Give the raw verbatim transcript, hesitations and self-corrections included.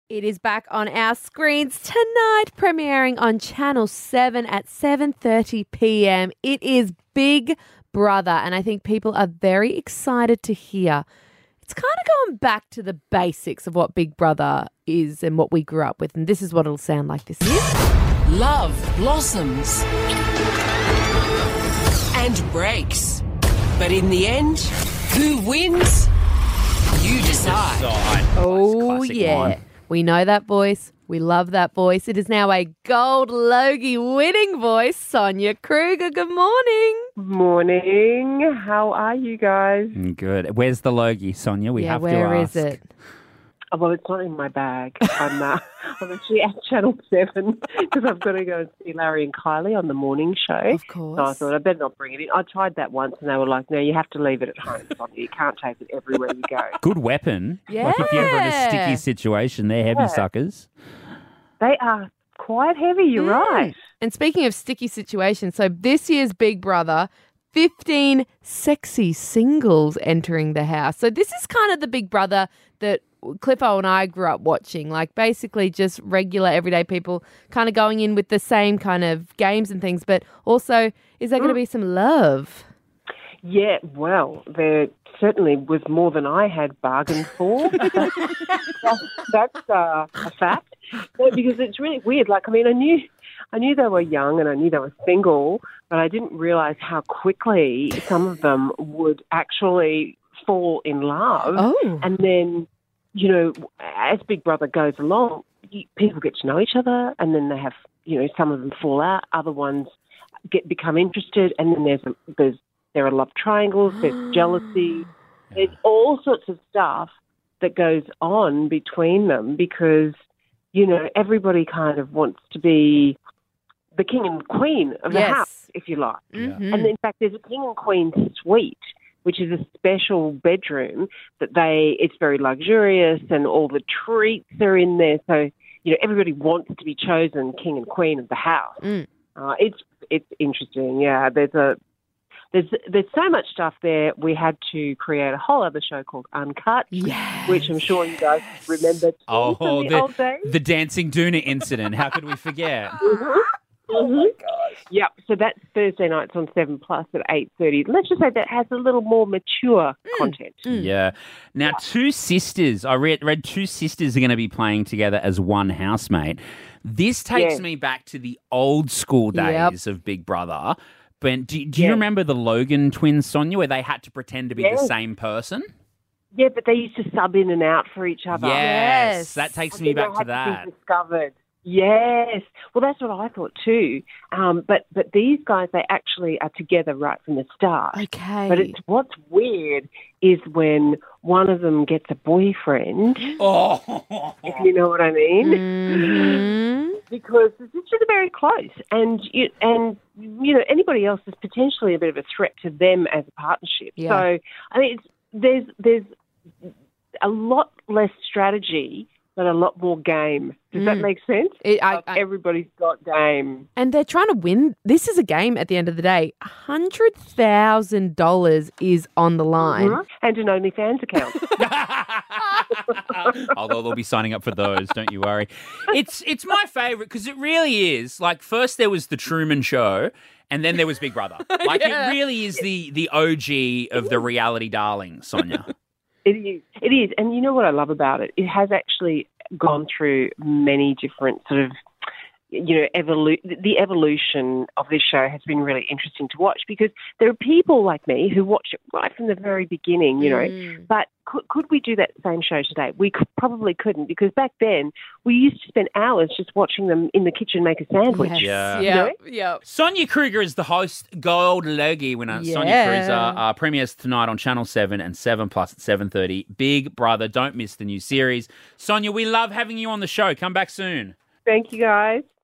It is back on our screens tonight, premiering on Channel seven at seven thirty p.m. It is Big Brother, and I think people are very excited to hear. It's kind of going back to the basics of what Big Brother is and what we grew up with, and this is what it'll sound like this year. Love blossoms and breaks. But in the end, who wins? You decide. Oh, Classic yeah. line. We know that voice. We love that voice. It is now a Gold Logie winning voice, Sonia Kruger. Good morning. Morning. How are you guys? Mm, Good. Where's the Logie, Sonia? We yeah, have where to is ask. it? Oh, well, it's not in my bag. I'm, uh, I'm actually at Channel seven because I've got to go and see Larry and Kylie on the morning show. Of So I course. thought I better not bring it in. I tried that once and they were like, no, you have to leave it at home, Sonia. You can't take it everywhere you go. Good weapon. Like if you're ever in a Yeah. sticky situation, they're heavy Yeah. suckers. They are quite heavy, you're Mm. right. And speaking of sticky situations, so this year's Big Brother, fifteen sexy singles entering the house. So this is kind of the Big Brother that Cliffo and I grew up watching, like basically just regular everyday people kind of going in with the same kind of games and things, but also is there going to be some love? Yeah, well, there certainly was more than I had bargained for. that's that's uh, a fact. No, because it's really weird. Like, I mean, I knew, I knew they were young and I knew they were single, but I didn't realise how quickly some of them would actually fall in love. Oh. And then, you know, as Big Brother goes along, you, people get to know each other, and then they have, you know, some of them fall out, other ones get become interested, and then there's a, there's there are love triangles, there's jealousy, there's all sorts of stuff that goes on between them because, you know, everybody kind of wants to be the king and queen of the Yes. house, if you like. Mhm. And in fact, there's a king and queen suite, which is a special bedroom that they, it's very luxurious and all the treats are in there. So, you know, everybody wants to be chosen king and queen of the house. Mm. Uh, it's, it's interesting. Yeah. There's a, there's, there's so much stuff there. We had to create a whole other show called Uncut, Yes. which I'm sure you guys remember too Oh, from the, the, old days. the dancing Doona incident. How could we forget? Oh my gosh! Yep. So that's Thursday nights on Seven Plus at eight thirty. Let's just say that has a little more mature content. Yeah. Now, two sisters, I read, read two sisters are going to be playing together as one housemate. This takes Yeah. me back to the old school Yep. days of Big Brother. But do, do you Yeah. remember the Logan twins, Sonia, where they had to pretend to be the Yes. same person? Yeah, but they used to sub in and out for each other. Yes. Yes. That takes And me then back they to had that. be discovered. Yes. Well, that's what I thought too. Um, but but these guys, they actually are together right from the start. Okay. But it's what's weird is when one of them gets a boyfriend, Oh, if you know what I mean. Mhm. Because the sisters are very close, and you, and you know anybody else is potentially a bit of a threat to them as a partnership. Yeah. So I mean, it's, there's there's a lot less strategy, but a lot more game. Does that Mm. make sense? It- I- Like, I- everybody's got game. And they're trying to win. This is a game at the end of the day. one hundred thousand dollars is on the line. Mhm. And an OnlyFans account. although they'll be signing up for those, don't you worry. It's it's my favourite because it really is. Like, first there was the Truman Show, and then there was Big Brother. Like, Yeah. it really is the, the O G of the reality darling, Sonia. It is. It is. And you know what I love about it? It has actually gone through many different sort of, you know, evolu- the evolution of this show has been really interesting to watch because there are people like me who watch it right from the very beginning, you know. Mm. But could, could we do that same show today? We could, probably couldn't because back then we used to spend hours just watching them in the kitchen make a sandwich. Yes. Yeah. Yeah. Yeah. Sonia Kruger is the host, Gold Logie winner. Sonia Yeah. Kruger uh, premieres tonight on Channel seven and seven Plus at seven thirty. Big Brother, don't miss the new series. Sonia, we love having you on the show. Come back soon. Thank you, guys.